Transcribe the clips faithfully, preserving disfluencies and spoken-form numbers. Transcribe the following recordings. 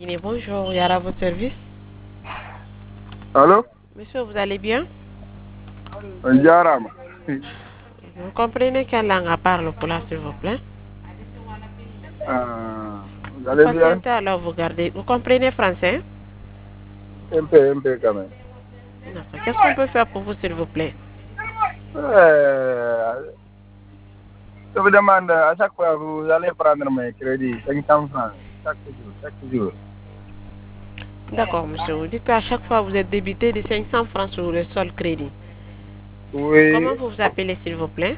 Guinée, bonjour, Yara, votre service. Allô? Monsieur, vous allez bien? Yara. Vous comprenez quelle langue parle pour là, s'il vous plaît? Ah, vous Vous allez bien? patientez alors, vous gardez. Vous comprenez français? Un peu, un peu quand même. D'accord. Qu'est-ce qu'on peut faire pour vous, s'il vous plaît? Euh, je vous demande, à chaque fois, vous allez prendre mes crédits, cinq cents francs, chaque jour, chaque jour. D'accord, monsieur. Vous dites qu'à chaque fois, vous êtes débité de cinq cents francs sur le seul crédit. Oui, Comment vous vous appelez, s'il vous plaît?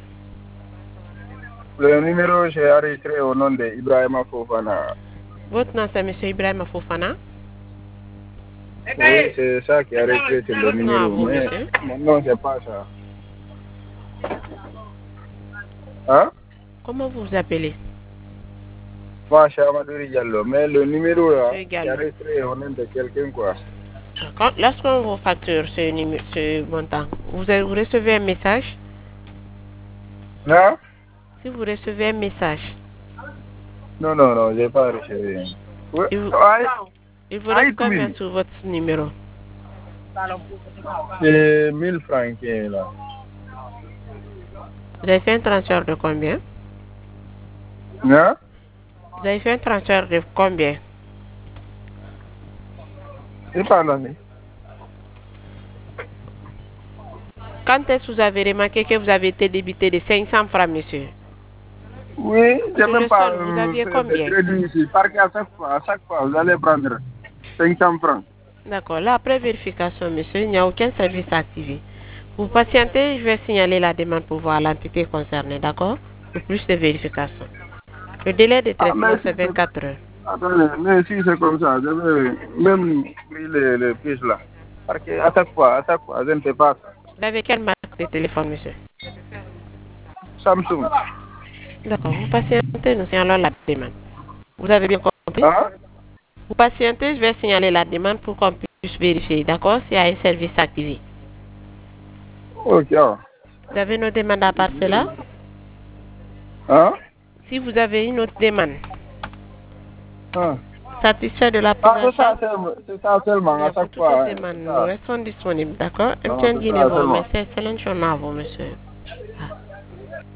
le numéro, j'ai enregistré au nom de Ibrahima Fofana. Votre nom, c'est monsieur Ibrahim Fofana? Oui, c'est ça qui est enregistré sur le Votre nom à numéro, vous, mais monsieur? mon nom, c'est pas ça. Hein? Comment vous vous appelez? Moi, c'est Amadou Diallo, mais le numéro là, Monsieur c'est Gallo. enregistré au nom de quelqu'un, quoi. Quand- Lorsqu'on vous facture ce, numé- ce montant, vous, avez- vous recevez un message? Non? Si vous recevez un message, Non, non, non, j'ai pas reçu. Oui, il vous, ouais. il vous reste Aïe, combien combien? sur votre numéro? C'est mille francs qui est là. Vous avez fait un transfert de combien? Non? Vous avez fait un transfert de combien? C'est pas là. Quand est-ce que vous avez remarqué que vous avez été débité de cinq cents francs, monsieur? Oui, j'ai Sur même le pas sol, vous euh, aviez fait de combien? crédit ici. Parce qu'à chaque fois, à chaque fois, vous allez prendre cinq cents francs. D'accord. Là, après vérification, monsieur, il n'y a aucun service activé. Vous patientez, je vais signaler la demande pour voir l'entité concernée, d'accord? Pour plus de vérification. Le délai de Ah, mais traitement, si c'est c'est... vingt-quatre heures. Attendez, mais si c'est comme ça, je vais même pris les, les pièces là. Parce qu'à chaque fois, à chaque fois, je ne sais pas ça. Vous avez quelle marque de téléphone, monsieur? Samsung. D'accord. Vous patientez, nous signalons la demande. Vous avez bien compris? Hein? Vous patientez, je vais signaler la demande pour qu'on puisse vérifier, d'accord, s'il y a un service activé. Ok. Vous avez une autre demande à part cela? Hein? Si vous avez une autre demande, Hein? satisfait de la prise Ah, en c'est ça, charge, seulement- c'est ça seulement, à bien, pour chaque toute autre fois. Hein, demande, c'est nous ça. restons disponibles, d'accord? Un Non, petit c'est Guinée, ça vous seulement. remercie. Excellente journée à vous, monsieur.